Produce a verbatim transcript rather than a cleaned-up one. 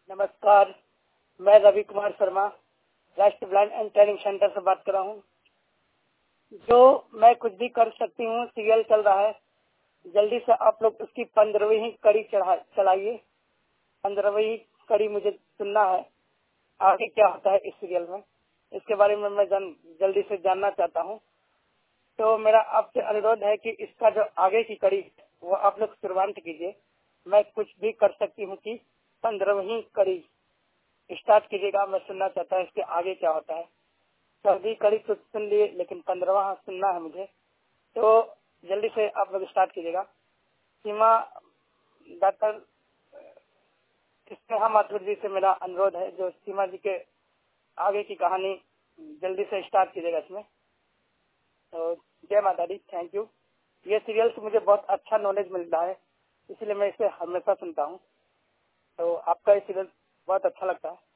नमस्कार, मैं रवि कुमार शर्मा राष्ट्रीय ब्लाइंड एंड ट्रेनिंग सेंटर से बात कर रहा हूँ। जो मैं कुछ भी कर सकती हूँ सीरियल चल रहा है, जल्दी से आप लोग उसकी पंद्रहवीं कड़ी चढ़ा चलाइए। पंद्रहवीं कड़ी मुझे सुनना है, आगे क्या होता है इस सीरियल में, इसके बारे में मैं जान, जल्दी से जानना चाहता हूँ। तो मेरा आपसे अनुरोध है कि इसका जो आगे की कड़ी वो आप लोग शुरुआत कीजिए। मैं कुछ भी कर सकती हूँ कि पंद्रहवीं कड़ी स्टार्ट कीजिएगा। मैं सुनना चाहता हूँ इसके आगे क्या होता है। चौदहवीं कड़ी तो सुन लिए, लेकिन पंद्रहवां सुनना है मुझे, तो जल्दी से आप लोग स्टार्ट कीजिएगा। सीमा डॉक्टर स्नेहा माथुर जी से मेरा अनुरोध है, जो सीमा जी के आगे की कहानी जल्दी से स्टार्ट कीजिएगा इसमें। तो जय माता दी, थैंक यू। ये सीरियल से मुझे बहुत अच्छा नॉलेज मिल रहा है, इसलिए मैं इसे हमेशा सुनता हूँ। तो आपका ये सीरियल बहुत अच्छा लगता है।